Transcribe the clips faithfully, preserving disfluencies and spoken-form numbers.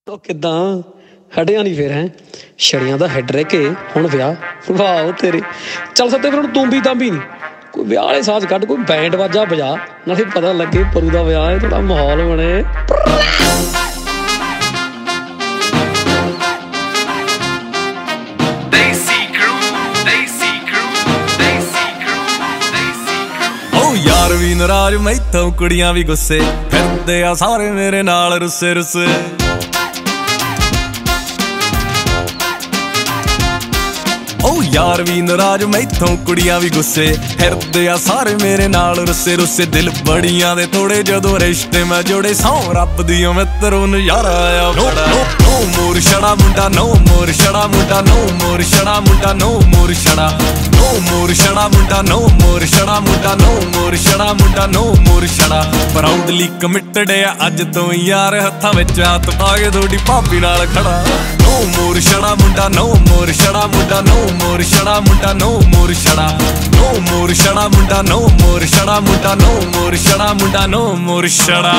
ਉਹ ਕਿੱਦਾਂ ਹਟਿਆ ਨਹੀਂ ਫਿਰ ਹੈ ਛੜੀਆਂ ਦਾ ਹੈਡ ਰਹਿ ਕੇ ਹੁਣ ਵਿਆਹ ਵਾਹ ਤੇਰੇ ਚੱਲ ਸੱਤੇ ਫਿਰ ਹੁਣ ਤੂੰ ਵੀ ਤਾਂ ਵੀ ਨਹੀਂ ਕੋਈ ਵਿਆਹ ਵਾਲੇ ਸਾਜ਼ ਕੱਢ ਕੋਈ ਬੈਂਡ ਵਾਜਾ ਵਜਾ ਨਾਲੇ ਪਤਾ ਲੱਗੇ ਪਰੂ ਦਾ ਵਿਆਹ ਹੈ ਥੋੜਾ ਮਾਹੌਲ ਬਣੇ यार भी नाराज मैथों कुड़ियां भी गुस्से फिरदे आ सारे मेरे नाल रुस्से रुस्से ओ यार भी नाराज मैथों कुड़ियां भी गुस्से फिरदे आ सारे मेरे नाल रुस्से रुस्से दिल बड़ियां दे थोड़े जदों रिश्ते मैं जोड़े सौ रब दियों मित्रों नज़ारा आया बड़ा नो मोर छड़ा मुंडा नो मोर छड़ा मुंडा नो मोर छड़ा मुंडा नो मोर छड़ा नो मोर छड़ा मुंडा नो मोर छड़ा मुंडा नो मोर छड़ा मुंडा नो मोर छड़ा प्राउडली कमिटेड आ अज तो यार हत्थां विच हत्थ पा के थोड़ी भाभी नाल खड़ा नो मोर छड़ा मुंडा नो मोर छड़ा मुंडा नो मोर छड़ा मुंडा नो मोर छड़ा नो मोर छड़ा मुंडा नो मोर छड़ा मुंडा नो मोर छड़ा मुंडा नो मोर छड़ा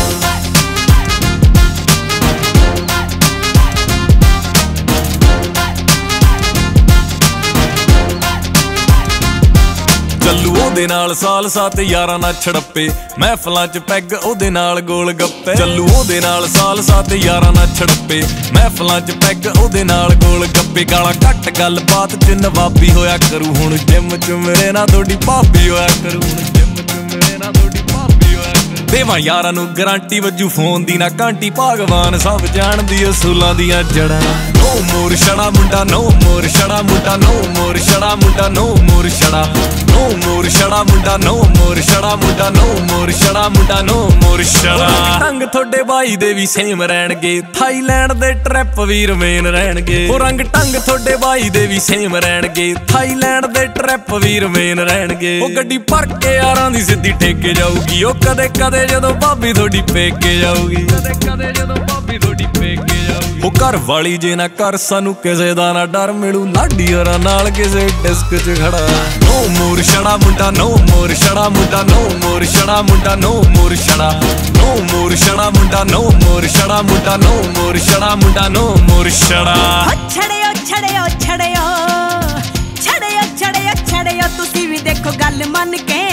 ਚੱਲੂ ਉਹਦੇ ਨਾਲ ਸਾਲ ਸਾਤ ਯਾਰਾਂ ਨਾਲ ਛੜੱਪੇ ਮਹਿਫਲਾਂ ਚ ਪੈਗ ਉਹਦੇ ਨਾਲ ਗੋਲ ਗੱਪੇ ਚੱਲੂ ਉਹਦੇ ਨਾਲ ਸਾਲ ਸਾਤ ਯਾਰਾਂ ਨਾਲ ਛੜੱਪੇ ਮਹਿਫਲਾਂ ਚ ਪੈਗ ਉਹਦੇ ਨਾਲ ਗੋਲ ਗੱਪੇ ਗਾਲਾਂ ਘੱਟ ਗੱਲਬਾਤ ਚ ਨਵਾਬੀ ਹੋਇਆ ਕਰੂ ਹੁਣ ਜਿੰਮ ਚ ਮੇਰੇ ਨਾਲ ਤੁਹਾਡੀ ਭਾਬੀ ਹੋਇਆ ਕਰੂ ਹੁਣ ਜਿੰਮ ਚ ਮੇਰੇ ਨਾਲ ਤੁਹਾਡੀ ਭਾਬੀ ਹੋਇਆ ਕਰੂ ਦੇਵਾਂ ਯਾਰਾਂ ਨੂੰ ਗਰੰਟੀ ਵੱਜੂ ਫੋਨ ਦੀ ਨਾ ਘੰਟੀ ਭਗਵਾਨ ਸਭ ਜਾਣਦੀ ਅਸੂਲਾਂ ਦੀਆਂ ਜੜਾਂ नो मोर छड़ा मुंडा नो मोर छड़ा मुंडा नो मोर छड़ा मुंडा नो मोर छड़ा नो मोर छड़ा मुंडा नो मोर छड़ा मुंडा नो मोर छड़ा मुंडा नो मोर छड़ा रंग थोड़े भाई दे भी सेम रहणगे थाईलैंड दे ट्रिप भी रमेन रहणगे ओ रंग टंग थोड़े भाई दे भी सेम रहणगे थाईलैंड दे ट्रिप भी रमेन रहणगे ओ गड्डी भर के यारां दी सिद्धी ठेके जाऊगी ओ कदे कदे जदों भाभी थोड़ी पेके जाऊगी कदे कदे जदों भाभी थोड़ी पेके जाऊगी ओ घर वाली जे ना कर सानू किसे दा ना डर मिलू लाडी होरां नाल किसे डिस्क च खड़ा नो मोर छड़ा मुंडा नो मोर छड़ा मुंडा नो मोर छड़ा मुंडा नो मोर छड़ा नो मोर छड़ा मुंडा नो मोर छड़ा मुंडा नो मोर छड़ा मुंडा नो मोर छड़ा छड़ियो छड़ियो छड़ियो छड़ियो छड़ियो छड़ियो तुसी भी देखो गल मन के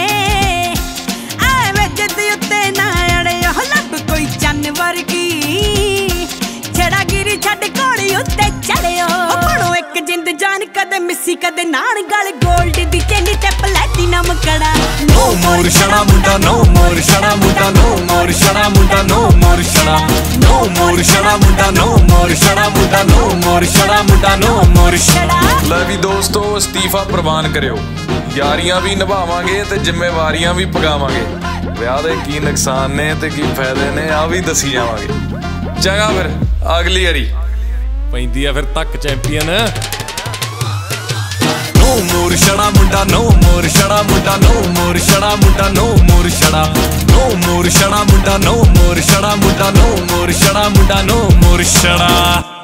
आवे जिद उत्ते ना अड़ियो लब कोई चन्न वर्गी छड़ा गिरी छड़ कोड़ी उत्ते चढ़ियो बणो एक जिंद जान कदे मिसी कदे नान गल गोल्ड दी चेनी ते प्लैटिनम कड़ा नो मोर छड़ा मुंडा नो मोर छड़ा मुंडा नो मोर छड़ा मुंडा नो मोर छड़ा नो मोर छड़ा मुंडा नो मोर छड़ा मुंडा नो मोर छड़ा मुंडा नो मोर छड़ा ਲੈ ਵੀ ਦੋਸਤੋ ਅਸਤੀਫਾ ਪ੍ਰਵਾਨ ਕਰਿਓ ਯਾਰੀਆਂ ਵੀ ਨਿਭਾਵਾਂਗੇ ਤੇ ਜ਼ਿੰਮੇਵਾਰੀਆਂ ਵੀ ਪਗਾਵਾਂਗੇ ਵਿਆਹ ਦੇ ਕੀ ਨੁਕਸਾਨ ਨੇ ਤੇ ਕੀ ਫਾਇਦੇ ਨੇ ਆ ਵੀ ਦੱਸੀ ਜਾਵਾਂਗੇ ਚੰਗਾ ਫਿਰ ਅਗਲੀ ਵਾਰੀ ਪੈਂਦੀ ਆ ਫਿਰ ਤੱਕ ਚੈਂਪੀਅਨ नो मोर छड़ा मुंडा नो मोर छड़ा मुंडा नो मोर छड़ा मुंडा नो मोर छड़ा नो मोर छड़ा मुंडा नो मोर छड़ा मुंडा नो मोर छड़ा मुंडा नो मोर छड़ा